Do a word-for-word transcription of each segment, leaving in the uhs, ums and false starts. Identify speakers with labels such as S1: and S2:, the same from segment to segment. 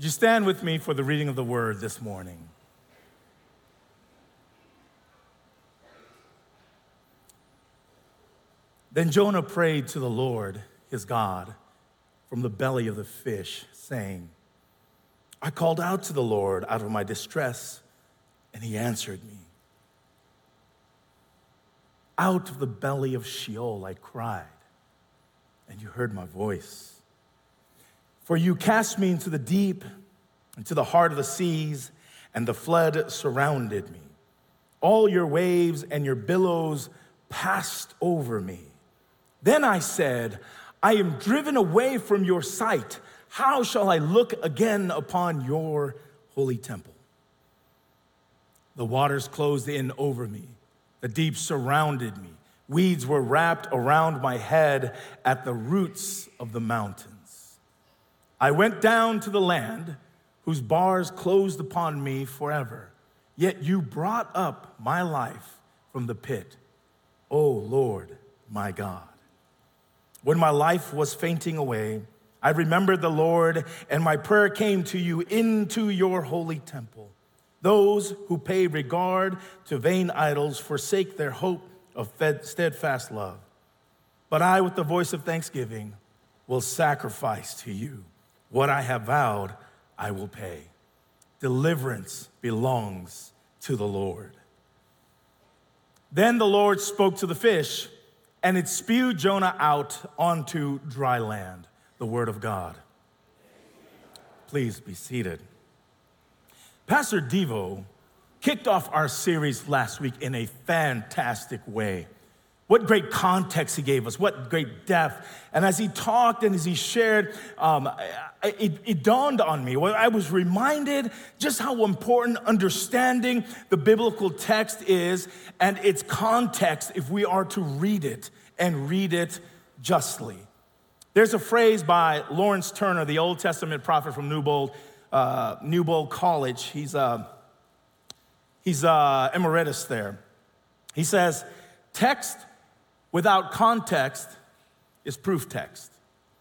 S1: Would you stand with me for the reading of the word this morning? Then Jonah prayed to the Lord, his God, from the belly of the fish, saying, I called out to the Lord out of my distress, and he answered me. Out of the belly of Sheol I cried, and you heard my voice. For you cast me into the deep, into the heart of the seas, and the flood surrounded me. All your waves and your billows passed over me. Then I said, I am driven away from your sight. How shall I look again upon your holy temple? The waters closed in over me. The deep surrounded me. Weeds were wrapped around my head at the roots of the mountains. I went down to the land whose bars closed upon me forever. Yet you brought up my life from the pit, O Lord, my God. When my life was fainting away, I remembered the Lord, and my prayer came to you into your holy temple. Those who pay regard to vain idols forsake their hope of steadfast love. But I, with the voice of thanksgiving, will sacrifice to you. What I have vowed, I will pay. Deliverance belongs to the Lord. Then the Lord spoke to the fish, and it spewed Jonah out onto dry land. The word of God. Please be seated. Pastor Devo kicked off our series last week in a fantastic way. What great context he gave us, what great depth. And as he talked and as he shared, um, it, it dawned on me. I was reminded just how important understanding the biblical text is and its context if we are to read it and read it justly. There's a phrase by Lawrence Turner, the Old Testament prophet from Newbold, uh, Newbold College. He's, uh, he's uh, emeritus there. He says, text without context is proof text.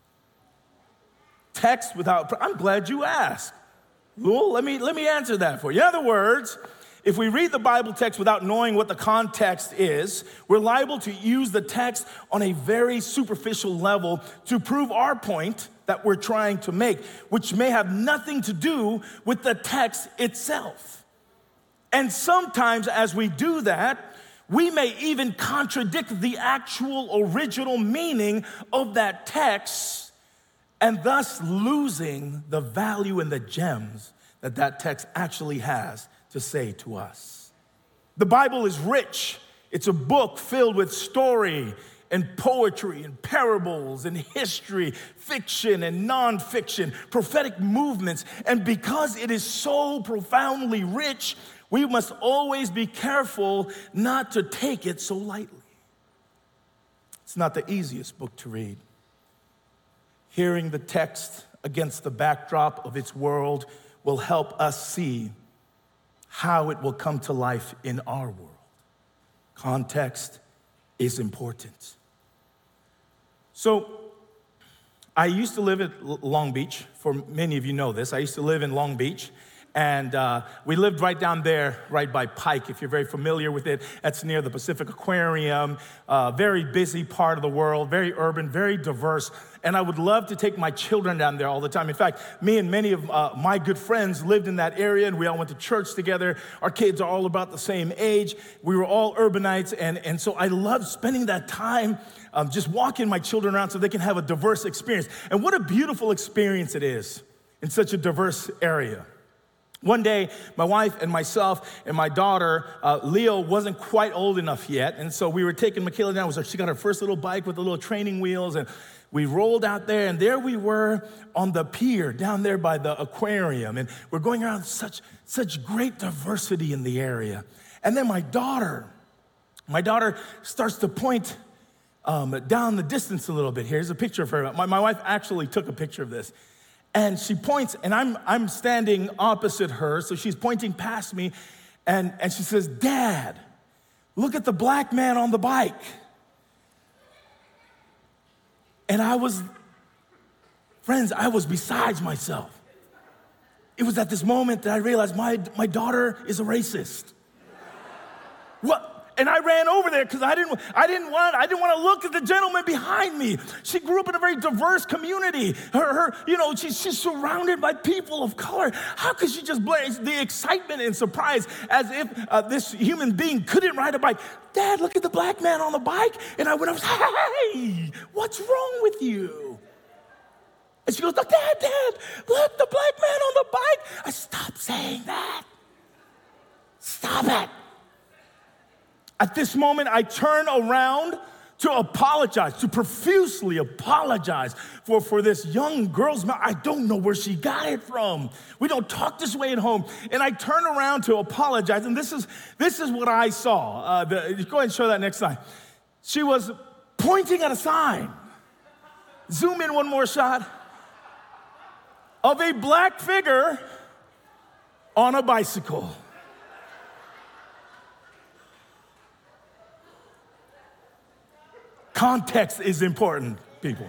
S1: Text without, I'm glad you asked. Well, let me, let me answer that for you. In other words, if we read the Bible text without knowing what the context is, we're liable to use the text on a very superficial level to prove our point that we're trying to make, which may have nothing to do with the text itself. And sometimes as we do that, we may even contradict the actual original meaning of that text and thus losing the value and the gems that that text actually has to say to us. The Bible is rich. It's a book filled with story and poetry and parables and history, fiction and nonfiction, prophetic movements. And because it is so profoundly rich, we must always be careful not to take it so lightly. It's not the easiest book to read. Hearing the text against the backdrop of its world will help us see how it will come to life in our world. Context is important. So, I used to live at Long Beach. For many of you know this. I used to live in Long Beach. And uh, we lived right down there, right by Pike, if you're very familiar with it. That's near the Pacific Aquarium, uh, very busy part of the world, very urban, very diverse. And I would love to take my children down there all the time. In fact, me and many of uh, my good friends lived in that area, and we all went to church together. Our kids are all about the same age. We were all urbanites, and, and so I loved spending that time um, just walking my children around so they can have a diverse experience. And what a beautiful experience it is in such a diverse area. One day, my wife and myself and my daughter, uh, Leo, wasn't quite old enough yet. And so we were taking Michaela down. She got her first little bike with the little training wheels. And we rolled out there. And there we were on the pier down there by the aquarium. And we're going around such, such great diversity in the area. And then my daughter, my daughter starts to point um, down the distance a little bit. Here's a picture of her. My, my wife actually took a picture of this. And she points, and I'm I'm standing opposite her, so she's pointing past me, and, and she says, Dad, look at the black man on the bike. And I was, friends, I was besides myself. it was at this moment that I realized my, my daughter is a racist. What? And I ran over there because I didn't, I didn't want, I didn't want to look at the gentleman behind me. She grew up in a very diverse community. Her, her you know, she's, she's surrounded by people of color. How could she just blaze the excitement and surprise as if uh, this human being couldn't ride a bike? Dad, look at the black man on the bike. And I went up, hey, what's wrong with you? And she goes, Dad, Dad, look, the black man on the bike. I stop saying that. Stop it. At this moment, I turn around to apologize, to profusely apologize for, for this young girl's mouth. I don't know where she got it from. We don't talk this way at home. And I turn around to apologize, and this is, this is what I saw. Uh, the, go ahead and show that next slide. She was pointing at a sign. Zoom in one more shot of a black figure on a bicycle. Context is important, people.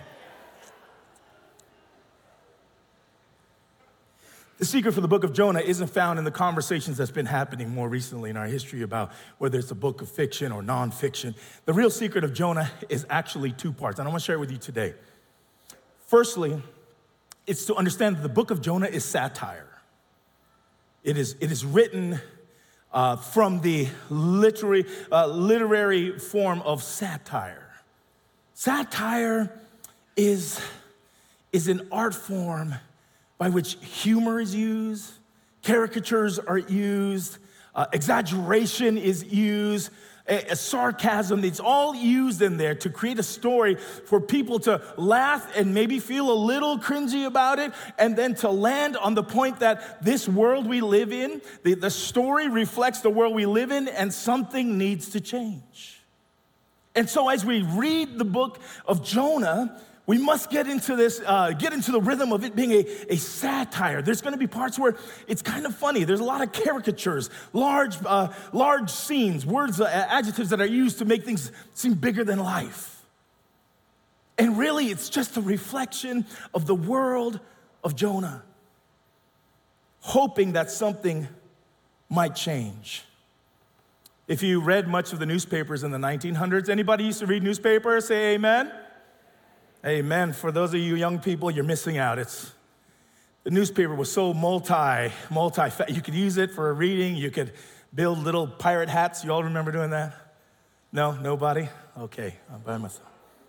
S1: The secret for the book of Jonah isn't found in the conversations that's been happening more recently in our history about whether it's a book of fiction or nonfiction. The real secret of Jonah is actually two parts, and I want to share it with you today. Firstly, it's to understand that the book of Jonah is satire. It is, it is written uh, from the literary, uh, literary form of satire. Satire is, is an art form by which humor is used, caricatures are used, uh, exaggeration is used, a, a sarcasm, it's all used in there to create a story for people to laugh and maybe feel a little cringy about it, and then to land on the point that this world we live in, the, the story reflects the world we live in, and something needs to change. And so as we read the book of Jonah, we must get into this, uh, get into the rhythm of it being a, a satire. There's gonna be parts where it's kind of funny. There's a lot of caricatures, large, uh, large scenes, words, uh, adjectives that are used to make things seem bigger than life. And really, it's just a reflection of the world of Jonah, hoping that something might change. If you read much of the newspapers in the nineteen hundreds, anybody used to read newspapers? Say amen. Amen. For those of you young people, you're missing out. It's the newspaper was so multi, multi. You could use it for reading. You could build little pirate hats. You all remember doing that? No, nobody? Okay, I'm by myself.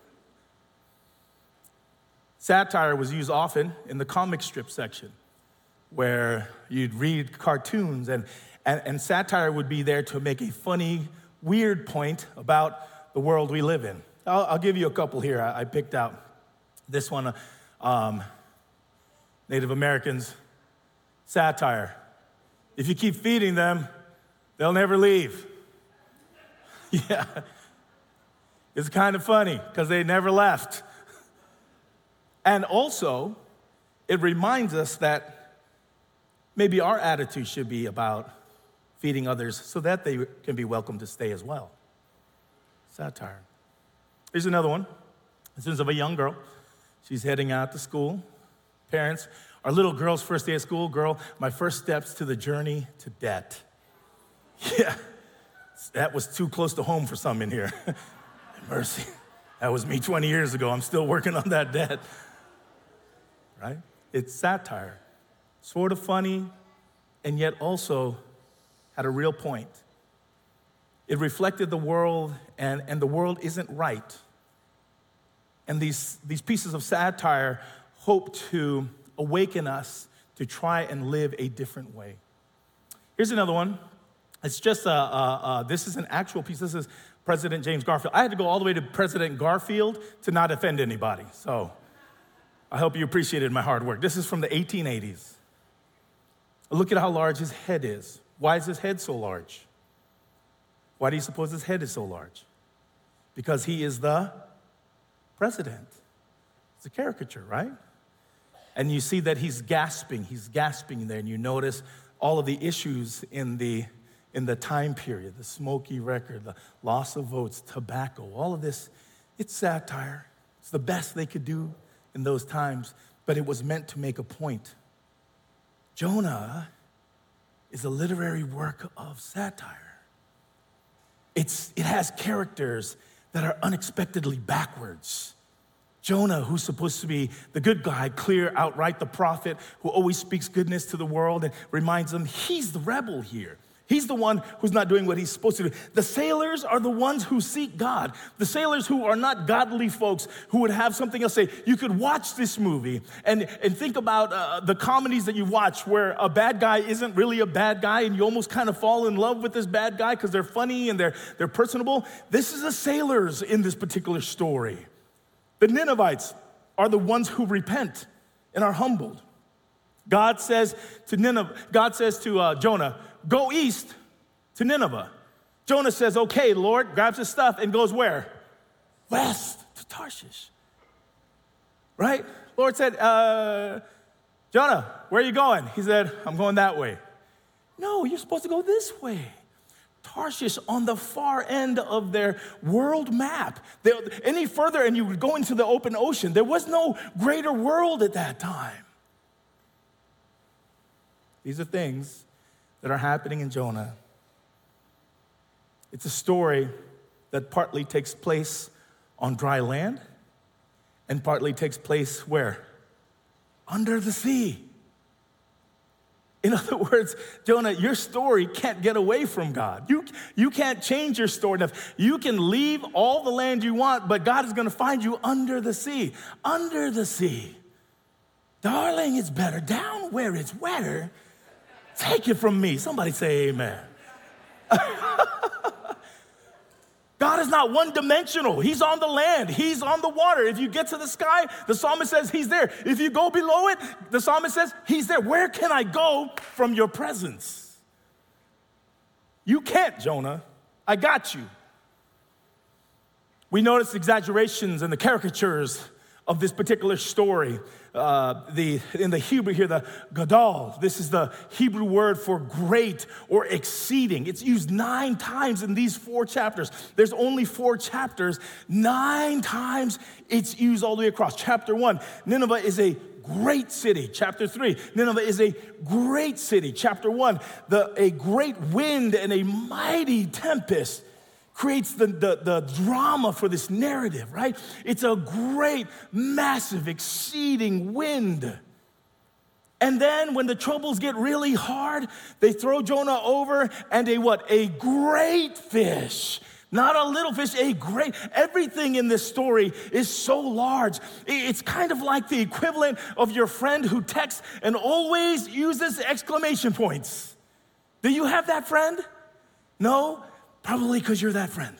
S1: Satire was used often in the comic strip section, where you'd read cartoons, and, and, and satire would be there to make a funny, weird point about the world we live in. I'll, I'll give you a couple here. I, I picked out this one, um, Native Americans, satire. If you keep feeding them, they'll never leave. Yeah, it's kind of funny because they never left. And also, it reminds us that maybe our attitude should be about feeding others so that they can be welcome to stay as well. Satire. Here's another one. This is of a young girl. She's heading out to school. Parents, our little girl's first day of school, girl, my first steps to the journey to debt. Yeah, that was too close to home for some in here. Mercy. That was me twenty years ago. I'm still working on that debt. Right? It's satire. Sort of funny, and yet also had a real point. It reflected the world, and, and the world isn't right. And these, these pieces of satire hope to awaken us to try and live a different way. Here's another one. It's just, a, a, a, this is an actual piece. This is President James Garfield. I had to go all the way to President Garfield to not offend anybody. So I hope you appreciated my hard work. This is from the eighteen eighties. Look at how large his head is. Why is his head so large? Why do you suppose his head is so large? Because he is the president. It's a caricature, right? And you see that he's gasping, he's gasping there, and you notice all of the issues in the, in the time period, the smoky record, the loss of votes, tobacco, all of this, it's satire. It's the best they could do in those times, but it was meant to make a point. Jonah is a literary work of satire. It's, it has characters that are unexpectedly backwards. Jonah, who's supposed to be the good guy, clear, outright, the prophet who always speaks goodness to the world and reminds them he's the rebel here. He's the one who's not doing what he's supposed to do. The sailors are the ones who seek God. The sailors who are not godly folks who would have something else say. You could watch this movie and, and think about uh, the comedies that you watch where a bad guy isn't really a bad guy and you almost kind of fall in love with this bad guy because they're funny and they're, they're personable. This is the sailors in this particular story. The Ninevites are the ones who repent and are humbled. God says to Nineveh, God says to uh, Jonah, go east to Nineveh. Jonah says, okay, Lord, grabs his stuff and goes where? West to Tarshish. Right? Lord said, uh, Jonah, where are you going? He said, I'm going that way. No, you're supposed to go this way. Tarshish on the far end of their world map. They, any further and you would go into the open ocean. There was no greater world at that time. These are things that are happening in Jonah. It's a story that partly takes place on dry land and partly takes place where? Under the sea. In other words, Jonah, your story can't get away from God. You, you can't change your story enough. You can leave all the land you want, but God is going to find you under the sea. Under the sea. Darling, it's better down where it's wetter. Take it from me. Somebody say amen. God is not one-dimensional. He's on the land. He's on the water. If you get to the sky, the psalmist says he's there. If you go below it, the psalmist says he's there. Where can I go from your presence? You can't, Jonah. I got you. We notice exaggerations and the caricatures of this particular story. Uh, the, in the Hebrew here, the gadol, this is the Hebrew word for great or exceeding. It's used nine times in these four chapters. There's only four chapters. Nine times it's used all the way across. Chapter one, Nineveh is a great city. Chapter three, Nineveh is a great city. Chapter one, the, a great wind and a mighty tempest creates the, the, the drama for this narrative, right? It's a great, massive, exceeding wind. And then when the troubles get really hard, they throw Jonah over and a what? A great fish. Not a little fish, a great. Everything in this story is so large. It's kind of like the equivalent of your friend who texts and always uses exclamation points. Do you have that friend? No? Probably because you're that friend.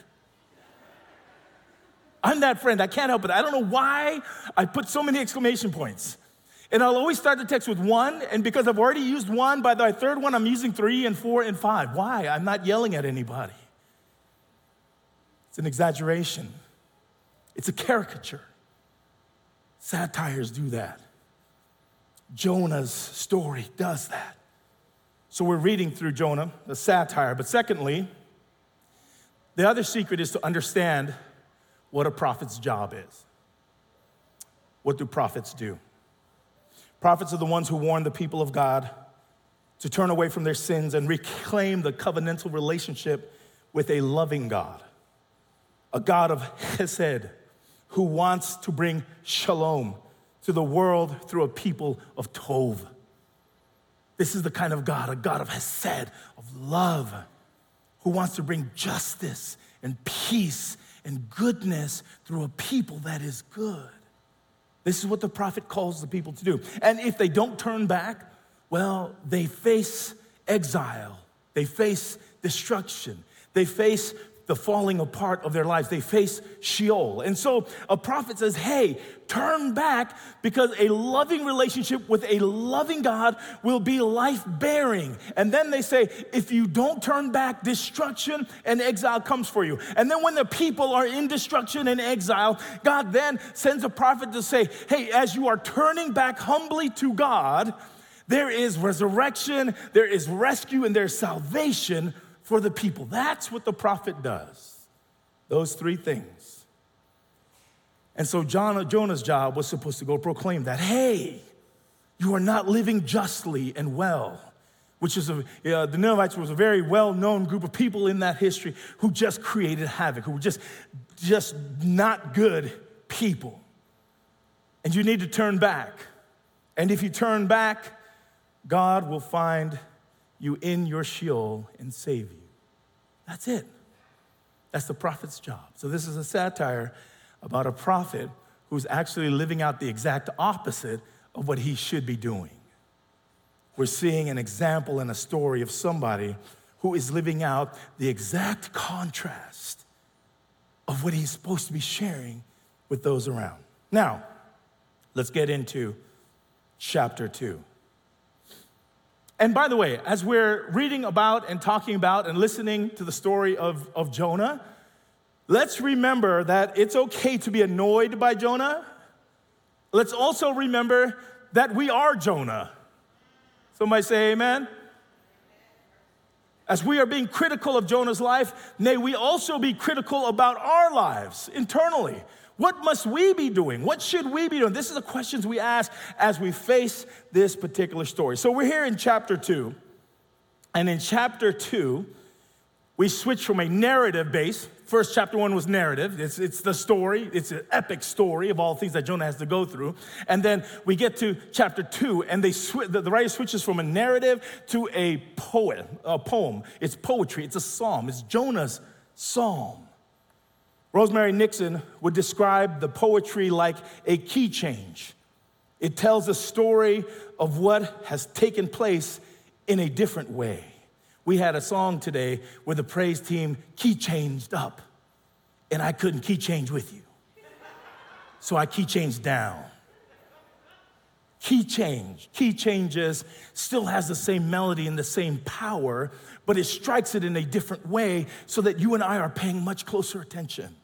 S1: I'm that friend. I can't help it. I don't know why I put so many exclamation points. And I'll always start the text with one, and because I've already used one, by the third one, I'm using three and four and five. Why? I'm not yelling at anybody. It's an exaggeration. It's a caricature. Satires do that. Jonah's story does that. So we're reading through Jonah, the satire. But secondly, the other secret is to understand what a prophet's job is. What do prophets do? Prophets are the ones who warn the people of God to turn away from their sins and reclaim the covenantal relationship with a loving God, a God of chesed, who wants to bring shalom to the world through a people of tov. This is the kind of God, a God of chesed, of love, who wants to bring justice and peace and goodness through a people that is good. This is what the prophet calls the people to do. And if they don't turn back, well, they face exile. They face destruction. They face the falling apart of their lives. They face Sheol. And so a prophet says, hey, turn back, because a loving relationship with a loving God will be life-bearing. And then they say, if you don't turn back, destruction and exile comes for you. And then when the people are in destruction and exile, God then sends a prophet to say, hey, as you are turning back humbly to God, there is resurrection, there is rescue, and there's salvation for the people. That's what the prophet does. Those three things. And so John, Jonah's job was supposed to go proclaim that, hey, You are not living justly and well, which is a, uh, the Ninevites was a very well-known group of people in that history who just created havoc, who were just, just not good people. And you need to turn back. And if you turn back, God will find you in your Sheol and save you. That's it. That's the prophet's job. So this is a satire about a prophet who's actually living out the exact opposite of what he should be doing. We're seeing an example and a story of somebody who is living out the exact contrast of what he's supposed to be sharing with those around. Now, let's get into chapter two. And by the way, as we're reading about and talking about and listening to the story of, of Jonah, let's remember that it's okay to be annoyed by Jonah. Let's also remember that we are Jonah. Somebody say amen. As we are being critical of Jonah's life, may we also be critical about our lives internally. What must we be doing? What should we be doing? This is the questions we ask as we face this particular story. So we're here in chapter two. And in chapter two, we switch from a narrative base. First, chapter one was narrative. It's, it's the story. It's an epic story of all things that Jonah has to go through. And then we get to chapter two, and they sw- the, the writer switches from a narrative to a poem. A poem. It's poetry. It's a psalm. It's Jonah's psalm. Rosemary Nixon would describe the poetry like a key change. It tells a story of what has taken place in a different way. We had a song today where the praise team key changed up, and I couldn't key change with you. So I key changed down. Key change, key changes still has the same melody and the same power, but it strikes it in a different way so that you and I are paying much closer attention.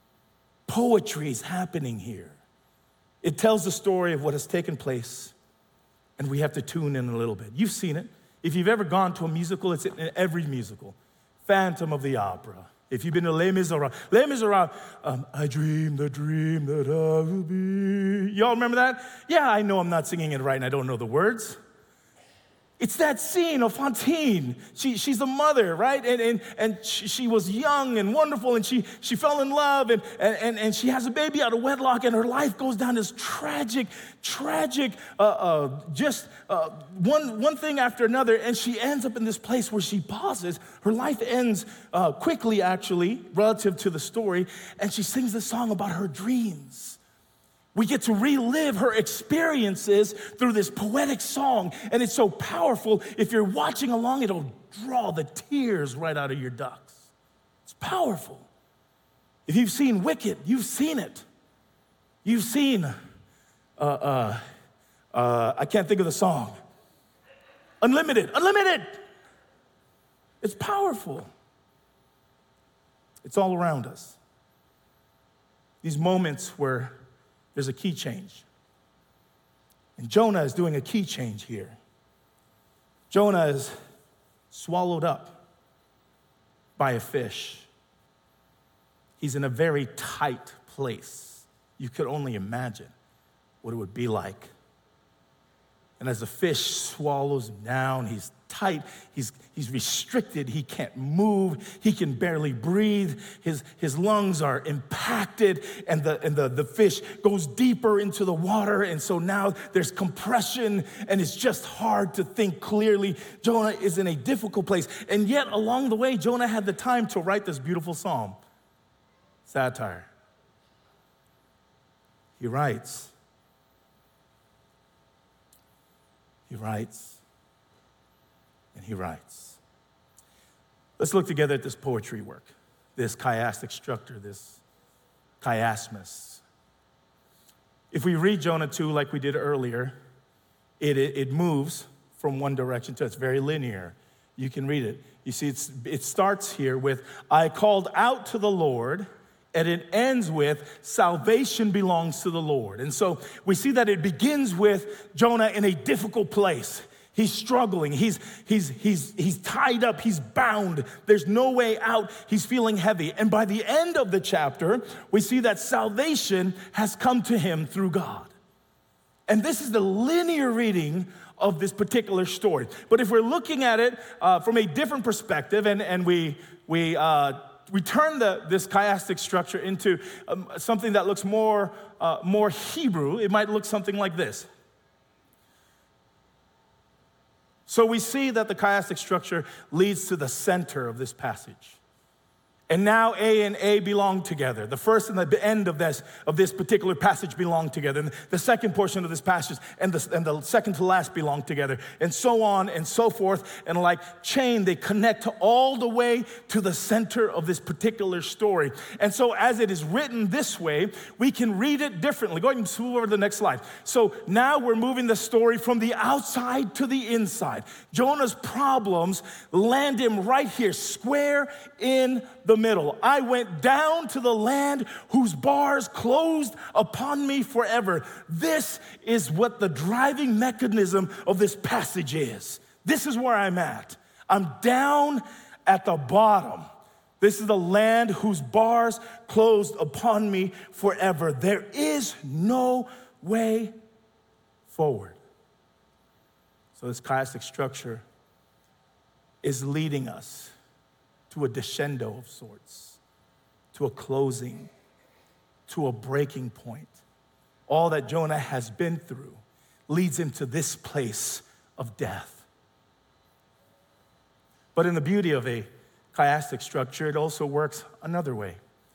S1: Poetry is happening here. It tells the story of what has taken place, and we have to tune in a little bit. You've seen it. If you've ever gone to a musical, it's in every musical. Phantom of the Opera. If you've been to Les Miserables, Les Miserables, um, I dream the dream that I will be. Y'all remember that? Yeah, I know I'm not singing it right and I don't know the words. It's that scene of Fantine. She, she's the mother, right? And, and, and she, she was young and wonderful, and she, she fell in love, and, and, and she has a baby out of wedlock, and her life goes down this tragic, tragic, uh, uh, just uh, one, one thing after another, and she ends up in this place where she pauses. Her life ends uh, quickly, actually, relative to the story, and she sings this song about her dreams. We get to relive her experiences through this poetic song, and it's so powerful. If you're watching along, it'll draw the tears right out of your ducts. It's powerful. If you've seen Wicked, you've seen it. You've seen, uh, uh, uh, I can't think of the song. Unlimited, Unlimited. It's powerful. It's all around us. These moments where there's a key change. And Jonah is doing a key change here. Jonah is swallowed up by a fish. He's in a very tight place. You could only imagine what it would be like. And as the fish swallows him down, he's tight, he's, he's restricted, he can't move, he can barely breathe, his, his lungs are impacted, and, the, and the, the fish goes deeper into the water, and so now there's compression, and it's just hard to think clearly. Jonah is in a difficult place, and yet along the way, Jonah had the time to write this beautiful psalm, satire. He writes, He writes, and he writes. Let's look together at this poetry work, this chiastic structure, this chiasmus. If we read Jonah two like we did earlier, it, it, it moves from one direction to it's very linear. You can read it. You see, it's, it starts here with, I called out to the Lord, and it ends with, salvation belongs to the Lord. And so we see that it begins with Jonah in a difficult place. He's struggling, he's, he's, he's, he's tied up, he's bound. There's no way out, he's feeling heavy. And by the end of the chapter, we see that salvation has come to him through God. And this is the linear reading of this particular story. But if we're looking at it uh, from a different perspective, and, and we, we, uh, we turn the, this chiastic structure into um, something that looks more, uh, more Hebrew, it might look something like this. So we see that the chiastic structure leads to the center of this passage. And now A and A belong together. The first and the end of this, of this particular passage belong together. And the second portion of this passage and the, and the second to last belong together. And so on and so forth. And like chain, they connect all the way to the center of this particular story. And so as it is written this way, we can read it differently. Go ahead and move over to the next slide. So now we're moving the story from the outside to the inside. Jonah's problems land him right here, square in the middle. I went down to the land whose bars closed upon me forever. This is what the driving mechanism of this passage is. This is where I'm at. I'm down at the bottom. This is the land whose bars closed upon me forever. There is no way forward. So this chiastic structure is leading us to a crescendo of sorts, to a closing, to a breaking point. All that Jonah has been through leads him to this place of death. But in the beauty of a chiastic structure, it also works another way.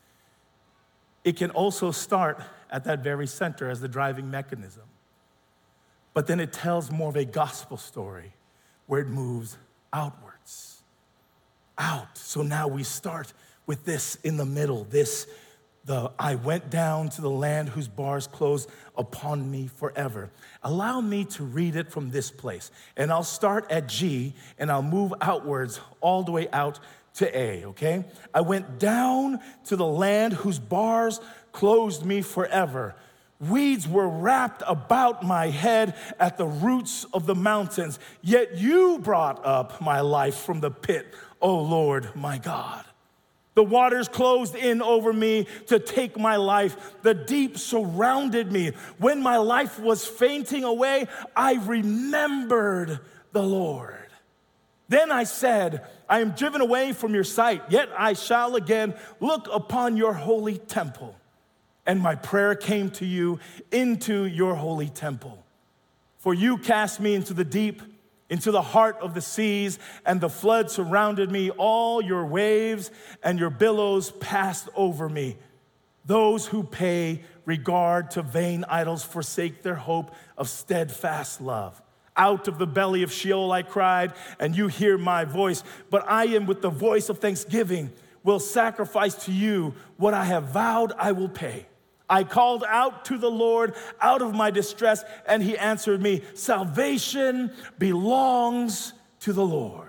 S1: It can also start at that very center as the driving mechanism. But then it tells more of a gospel story where it moves outwards. Out. So now we start with this in the middle. This, the I went down to the land whose bars closed upon me forever. Allow me to read it from this place. And I'll start at G and I'll move outwards all the way out to A, okay? I went down to the land whose bars closed me forever. Weeds were wrapped about my head at the roots of the mountains. Yet you brought up my life from the pit, O Lord, my God. The waters closed in over me to take my life. The deep surrounded me. When my life was fainting away, I remembered the Lord. Then I said, I am driven away from your sight, yet I shall again look upon your holy temple. And my prayer came to you into your holy temple. For you cast me into the deep, into the heart of the seas, and the flood surrounded me. All your waves and your billows passed over me. Those who pay regard to vain idols forsake their hope of steadfast love. Out of the belly of Sheol I cried, and you hear my voice. But I am with the voice of thanksgiving, will sacrifice to you what I have vowed I will pay. I called out to the Lord out of my distress, and he answered me. Salvation belongs to the Lord.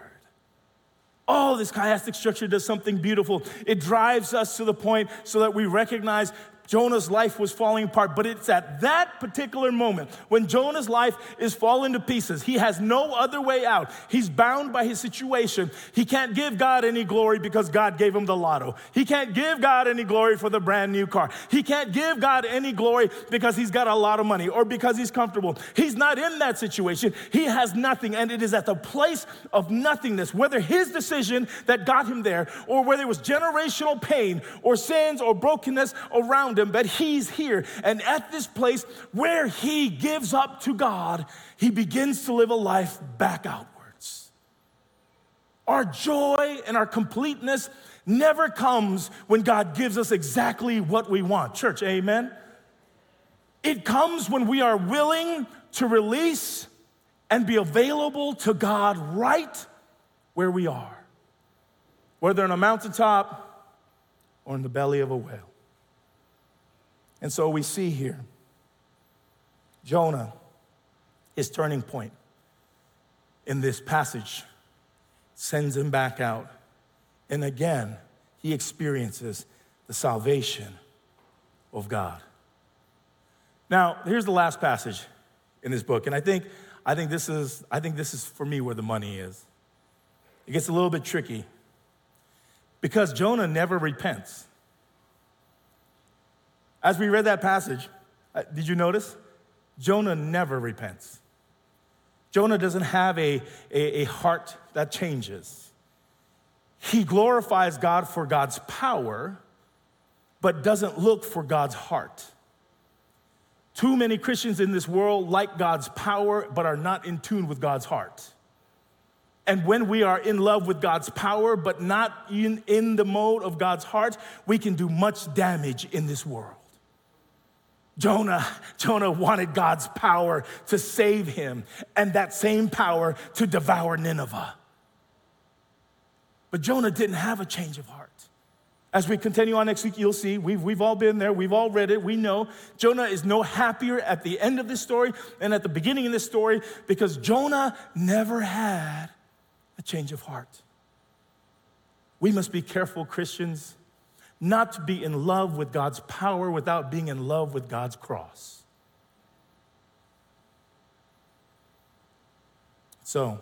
S1: Oh, this chiastic structure does something beautiful. It drives us to the point so that we recognize Jonah's life was falling apart, but it's at that particular moment when Jonah's life is falling to pieces. He has no other way out. He's bound by his situation. He can't give God any glory because God gave him the lotto. He can't give God any glory for the brand new car. He can't give God any glory because he's got a lot of money or because he's comfortable. He's not in that situation. He has nothing, and it is at the place of nothingness, whether his decision that got him there or whether it was generational pain or sins or brokenness around him, but he's here. And at this place where he gives up to God, he begins to live a life back outwards. Our joy and our completeness never comes when God gives us exactly what we want. Church, amen? It comes when we are willing to release and be available to God right where we are, whether on a mountaintop or in the belly of a whale. And so we see here, Jonah, his turning point in this passage, sends him back out. And again, he experiences the salvation of God. Now, here's the last passage in this book, and I think, I think this is, I think this is for me where the money is. It gets a little bit tricky because Jonah never repents. As we read that passage, uh, did you notice? Jonah never repents. Jonah doesn't have a, a, a heart that changes. He glorifies God for God's power, but doesn't look for God's heart. Too many Christians in this world like God's power, but are not in tune with God's heart. And when we are in love with God's power, but not in, in the mode of God's heart, we can do much damage in this world. Jonah, Jonah wanted God's power to save him, and that same power to devour Nineveh. But Jonah didn't have a change of heart. As we continue on next week, you'll see, we've, we've all been there, we've all read it, we know. Jonah is no happier at the end of this story than at the beginning of this story, because Jonah never had a change of heart. We must be careful, Christians, not to be in love with God's power without being in love with God's cross. So,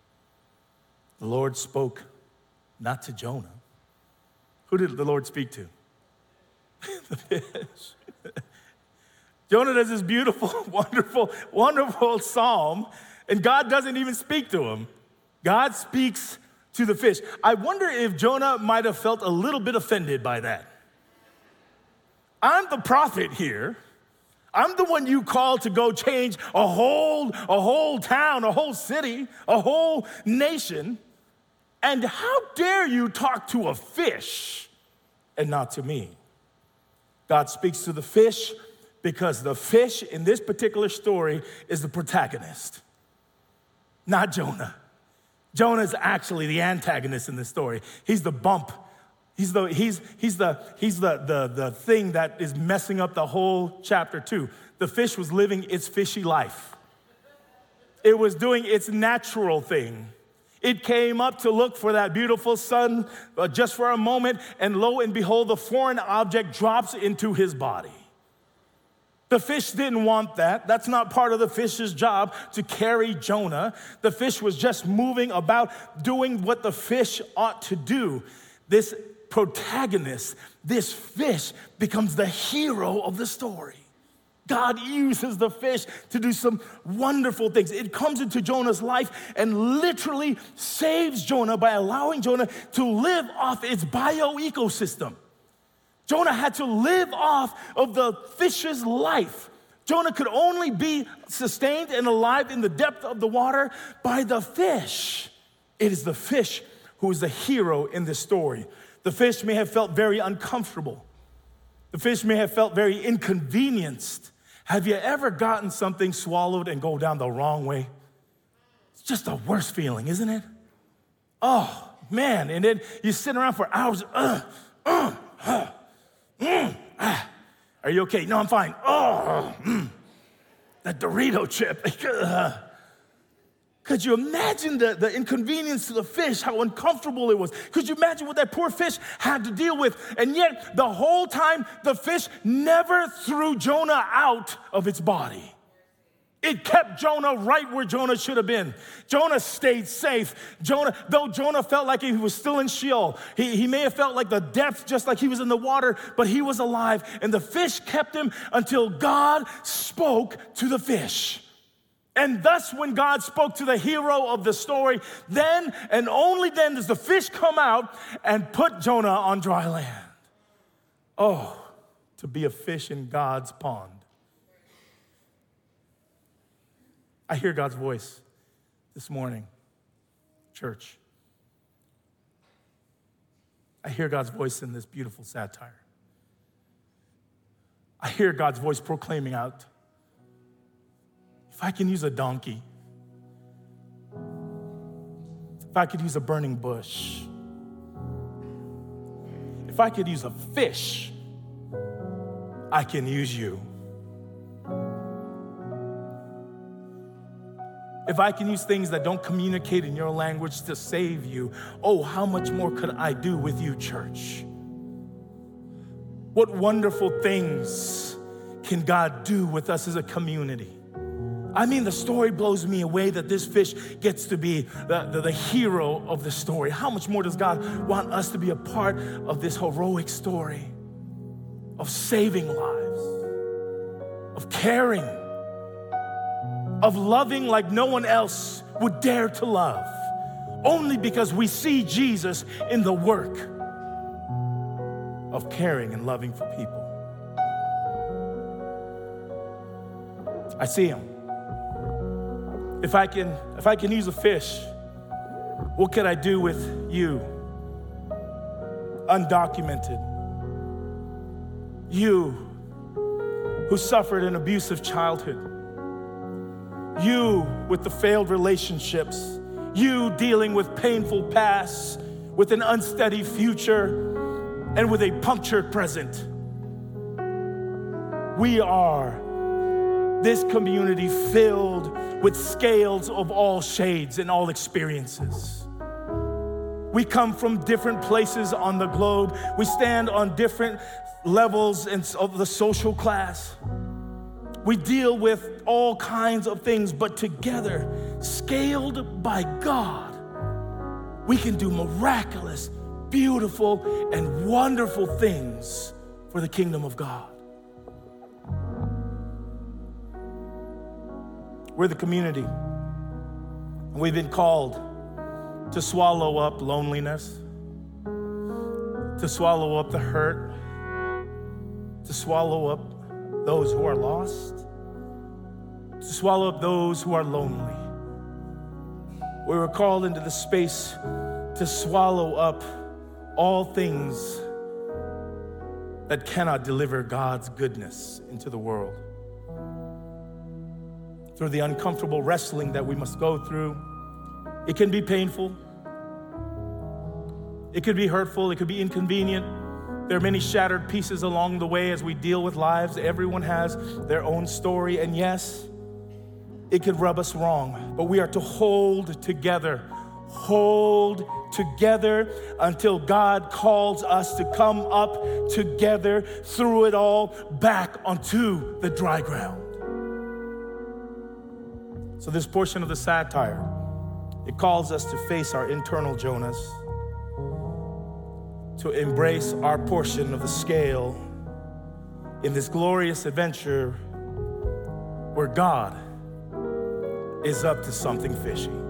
S1: the Lord spoke not to Jonah. Who did the Lord speak to? The fish. Jonah does this beautiful, wonderful, wonderful psalm, and God doesn't even speak to him. God speaks to the fish. I wonder if Jonah might have felt a little bit offended by that. I'm the prophet here. I'm the one you called to go change a whole, a whole town, a whole city, a whole nation. And how dare you talk to a fish and not to me? God speaks to the fish because the fish in this particular story is the protagonist, not Jonah. Jonah is actually the antagonist in this story. He's the bump. He's the, he's, he's the, he's the, the, the thing that is messing up the whole chapter two. The fish was living its fishy life. It was doing its natural thing. It came up to look for that beautiful sun uh, just for a moment, and lo and behold, the foreign object drops into his body. The fish didn't want that. That's not part of the fish's job to carry Jonah. The fish was just moving about, doing what the fish ought to do. This protagonist, this fish, becomes the hero of the story. God uses the fish to do some wonderful things. It comes into Jonah's life and literally saves Jonah by allowing Jonah to live off its bioecosystem. Jonah had to live off of the fish's life. Jonah could only be sustained and alive in the depth of the water by the fish. It is the fish who is the hero in this story. The fish may have felt very uncomfortable. The fish may have felt very inconvenienced. Have you ever gotten something swallowed and go down the wrong way? It's just the worst feeling, isn't it? Oh, man. And then you sit around for hours. Uh, uh, uh. Mm, ah. Are you okay? No, I'm fine. Oh, mm, that Dorito chip. Could you imagine the, the inconvenience to the fish, how uncomfortable it was? Could you imagine what that poor fish had to deal with? And yet, the whole time, the fish never threw Jonah out of its body. It kept Jonah right where Jonah should have been. Jonah stayed safe. Jonah, though Jonah felt like he was still in Sheol, he, he may have felt like the depths, just like he was in the water, but he was alive. And the fish kept him until God spoke to the fish. And thus, when God spoke to the hero of the story, then and only then does the fish come out and put Jonah on dry land. Oh, to be a fish in God's pond. I hear God's voice this morning, church. I hear God's voice in this beautiful satire. I hear God's voice proclaiming out, if I can use a donkey, if I could use a burning bush, if I could use a fish, I can use you. If I can use things that don't communicate in your language to save you, oh, how much more could I do with you, church? What wonderful things can God do with us as a community? I mean, the story blows me away that this fish gets to be the, the, the hero of the story. How much more does God want us to be a part of this heroic story of saving lives, of caring of loving like no one else would dare to love, only because we see Jesus in the work of caring and loving for people. I see him. If I can, if I can use a fish, what could I do with you? Undocumented. You who suffered an abusive childhood. You with the failed relationships. You dealing with painful pasts, with an unsteady future, and with a punctured present. We are this community filled with scales of all shades and all experiences. We come from different places on the globe. We stand on different levels of the social class. We deal with all kinds of things, but together, scaled by God, we can do miraculous, beautiful, and wonderful things for the kingdom of God. We're the community, and we've been called to swallow up loneliness, to swallow up the hurt, to swallow up those who are lost, to swallow up those who are lonely. We were called into the space to swallow up all things that cannot deliver God's goodness into the world. Through the uncomfortable wrestling that we must go through, it can be painful, it could be hurtful, it could be inconvenient. There are many shattered pieces along the way as we deal with lives. Everyone has their own story, and yes, it could rub us wrong, but we are to hold together, hold together until God calls us to come up together through it all back onto the dry ground. So this portion of the satire, it calls us to face our internal Jonahs, to embrace our portion of the scale in this glorious adventure where God is up to something fishy.